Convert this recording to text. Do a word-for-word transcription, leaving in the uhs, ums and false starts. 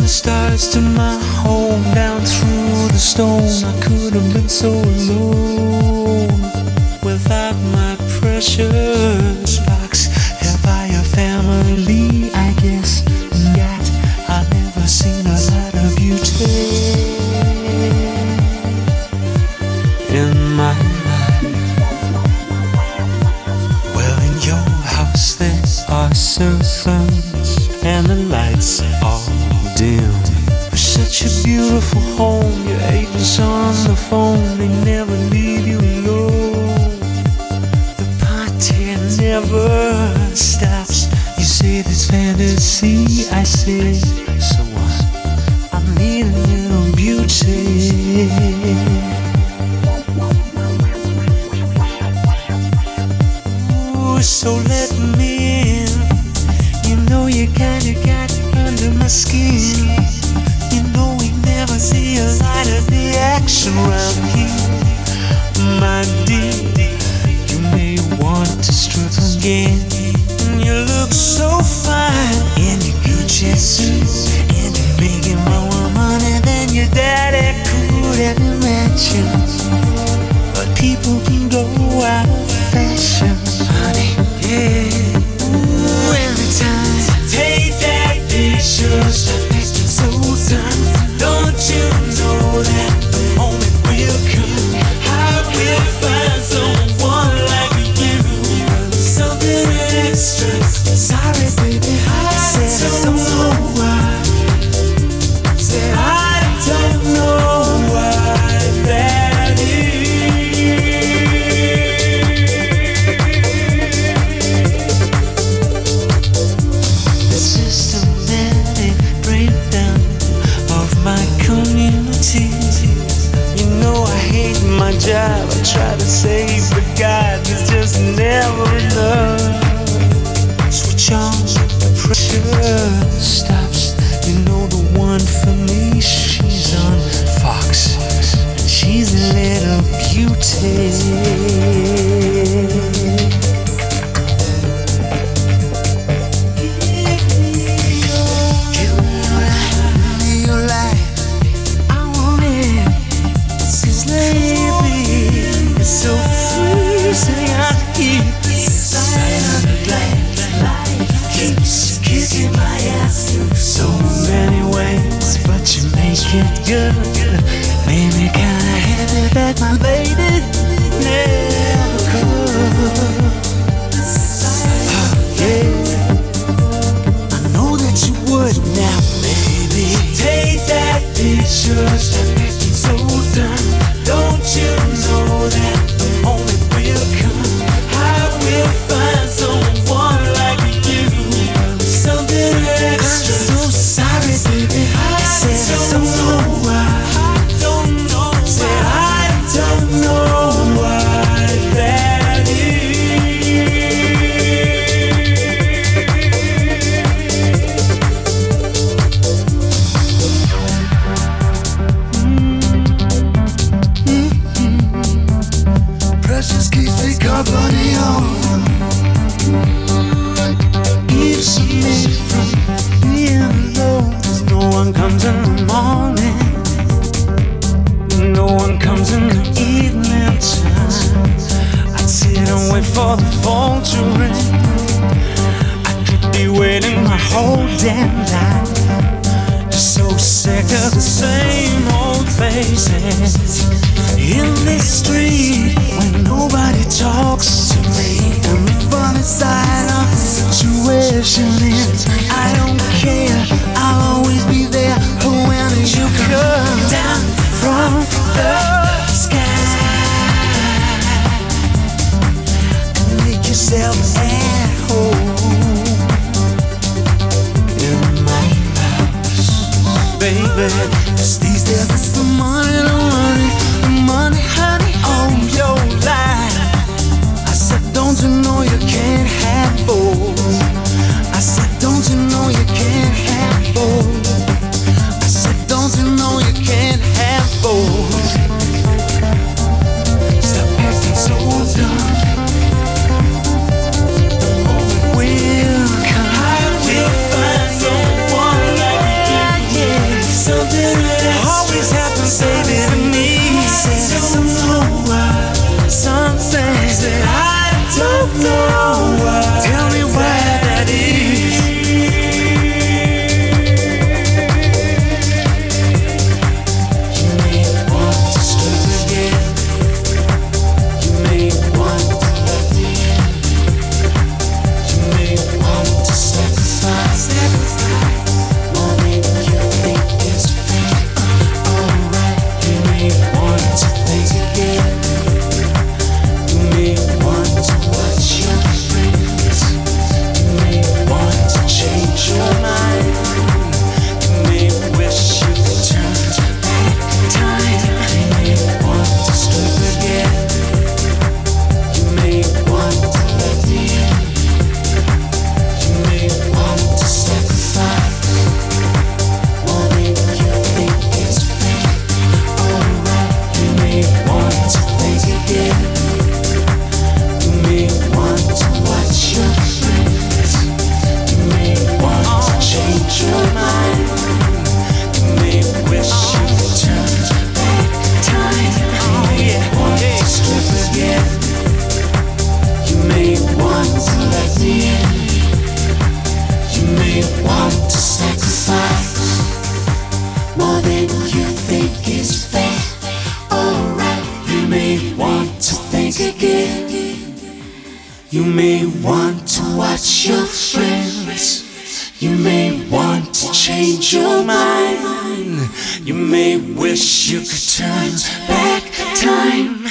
the stars to my home, down through the stone. I could have been so alone without my precious box. Have I a family? I guess not. I've never seen a lot of beauty in my life. Well, in your house there are servants and the lights are dim. Such a beautiful home. Your agents on the phone, they never leave you alone. The party never stops. You say it's fantasy, I say, so what? I need a little beauty. Ooh, so let me in. You know you kinda got under my skin. You know we never see a lot of the action around here. My dear, you may want to strip again. You look so fine in your Gucci suit, and you're making more money than your daddy could have imagined. But people can go out of fashion, honey, yeah. Ooh, every time take that picture, stop acting so done. Don't you know that the moment will come? I will find someone like you, something extra. Sorry, baby, I said I don't know why. Said I don't know why that is. The systematic breakdown of my community. You know I hate my job. I try to save, but God, it's just never enough. Switch on, the pressure stops. You know the one for me, she's on Fox, and she's a little beauty. It good, made me kinda happy that my lady never could. Oh, yeah, I know that you would now, baby. Take that picture, stop acting so dumb. Don't you know that the moment will come? I will find someone like you, something extra. I'm so sorry, baby. I said I don't know why. I don't know. Said I don't know why that is. Mm-hmm. Precious keeps me company on. Keeps me from being alone. No one comes in the morning, no one comes in the evening time. I'd sit and wait for the phone to ring. I could be waiting my whole damn life. Just so sick of the same old faces in this street when nobody talks to me. And the funny side of the situation is I don't care, I'll always be there when you come down from the sky and make yourself at home in my house, baby. 'Cause these days it's the money, the money, the money, honey, on your life. I said, don't you know you can't have both? I said, don't you know you can't have both? I said, don't you know you can't have both? Stop acting so dumb. Will come. I will find someone like you. Yeah. You may want to watch your friends. You may want to change your mind. You may wish you could turn back time.